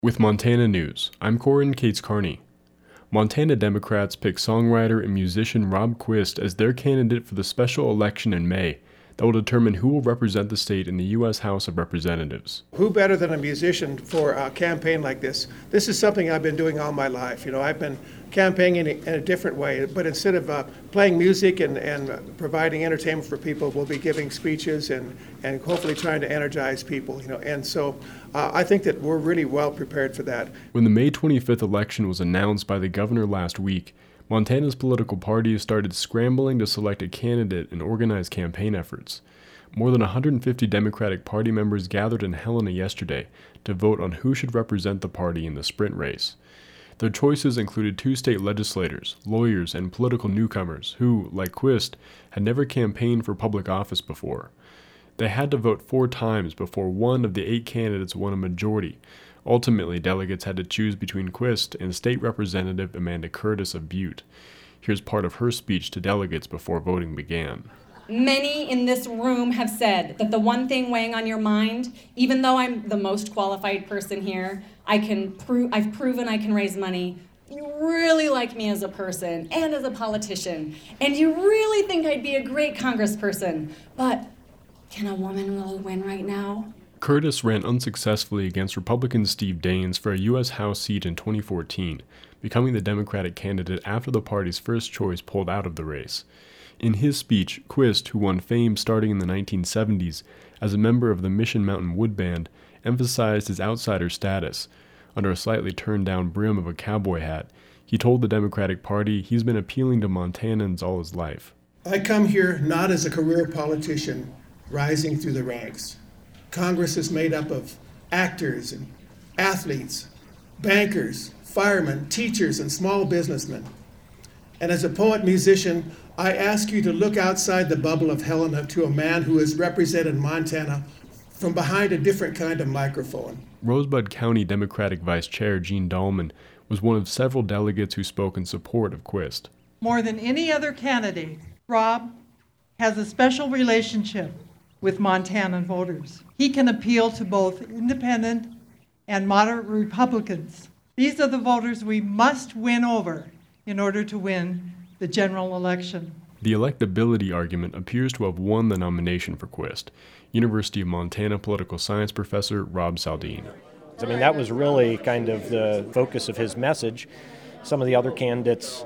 With Montana News, I'm Corin Cates Carney. Montana Democrats pick songwriter and musician Rob Quist as their candidate for the special election in May that will determine who will represent the state in the U.S. House of Representatives. Who better than a musician for a campaign like this? This is something I've been doing all my life. I've been campaigning in a different way, but instead of playing music and providing entertainment for people, we'll be giving speeches and hopefully trying to energize people. And so I think that we're really well prepared for that. When the May 25th election was announced by the governor last week, Montana's political parties started scrambling to select a candidate and organize campaign efforts. More than 150 Democratic Party members gathered in Helena yesterday to vote on who should represent the party in the sprint race. Their choices included two state legislators, lawyers, and political newcomers who, like Quist, had never campaigned for public office before. They had to vote 4 times before one of the 8 candidates won a majority. Ultimately, delegates had to choose between Quist and State Representative Amanda Curtis of Butte. Here's part of her speech to delegates before voting began. Many in this room have said that the one thing weighing on your mind, even though I'm the most qualified person here, I've proven I can raise money. You really like me as a person and as a politician, and you really think I'd be a great congressperson. But can a woman really win right now? Curtis ran unsuccessfully against Republican Steve Daines for a U.S. House seat in 2014, becoming the Democratic candidate after the party's first choice pulled out of the race. In his speech, Quist, who won fame starting in the 1970s as a member of the Mission Mountain Wood Band, emphasized his outsider status. Under a slightly turned-down brim of a cowboy hat, he told the Democratic Party he's been appealing to Montanans all his life. I come here not as a career politician rising through the ranks. Congress is made up of actors and athletes, bankers, firemen, teachers, and small businessmen. And as a poet-musician, I ask you to look outside the bubble of Helena to a man who has represented Montana from behind a different kind of microphone. Rosebud County Democratic Vice Chair Gene Dahlman was one of several delegates who spoke in support of Quist. More than any other candidate, Rob has a special relationship with Montana voters. He can appeal to both independent and moderate Republicans. These are the voters we must win over in order to win the general election. The electability argument appears to have won the nomination for Quist. University of Montana political science professor Rob Saldin. That was really kind of the focus of his message. Some of the other candidates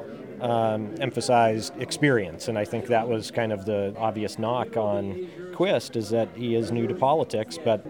emphasized experience, and I think that was kind of the obvious knock on Quist, is that he is new to politics, but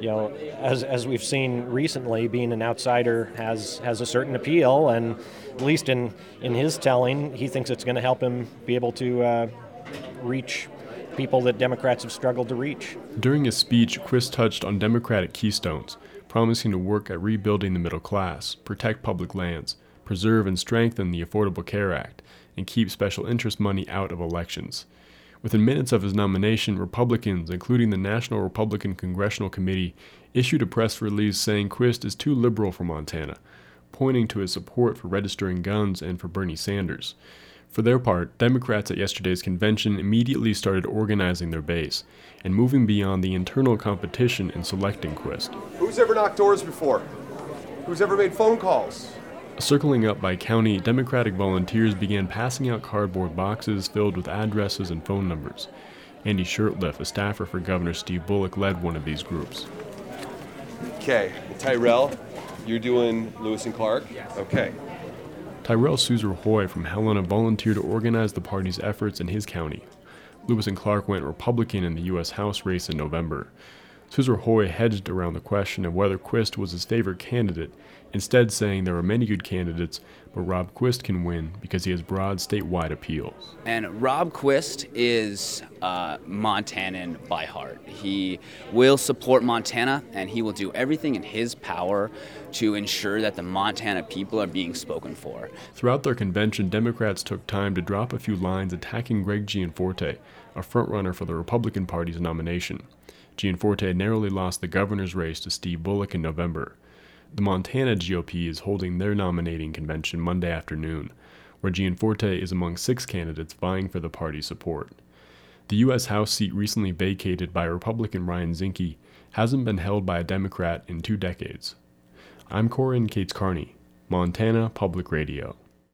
as we've seen recently, being an outsider has a certain appeal, and at least in his telling, he thinks it's going to help him be able to reach people that Democrats have struggled to reach. During his speech, Quist touched on Democratic keystones, promising to work at rebuilding the middle class, protect public lands, preserve and strengthen the Affordable Care Act, and keep special interest money out of elections. Within minutes of his nomination, Republicans, including the National Republican Congressional Committee, issued a press release saying Quist is too liberal for Montana, pointing to his support for registering guns and for Bernie Sanders. For their part, Democrats at yesterday's convention immediately started organizing their base and moving beyond the internal competition in selecting Quist. Who's ever knocked doors before? Who's ever made phone calls? Circling up by county, Democratic volunteers began passing out cardboard boxes filled with addresses and phone numbers. Andy Shurtleff, a staffer for Governor Steve Bullock, led one of these groups. Okay, Tyrell, you're doing Lewis and Clark? Yes. Okay. Tyrell Suzer Hoy from Helena volunteered to organize the party's efforts in his county. Lewis and Clark went Republican in the U.S. House race in November. Suzer Hoy hedged around the question of whether Quist was his favorite candidate, instead saying there are many good candidates, but Rob Quist can win because he has broad statewide appeal. And Rob Quist is Montanan by heart. He will support Montana, and he will do everything in his power to ensure that the Montana people are being spoken for. Throughout their convention, Democrats took time to drop a few lines attacking Greg Gianforte, a frontrunner for the Republican Party's nomination. Gianforte narrowly lost the governor's race to Steve Bullock in November. The Montana GOP is holding their nominating convention Monday afternoon, where Gianforte is among 6 candidates vying for the party's support. The U.S. House seat recently vacated by Republican Ryan Zinke hasn't been held by a Democrat in 2 decades. I'm Corin Cates Carney, Montana Public Radio.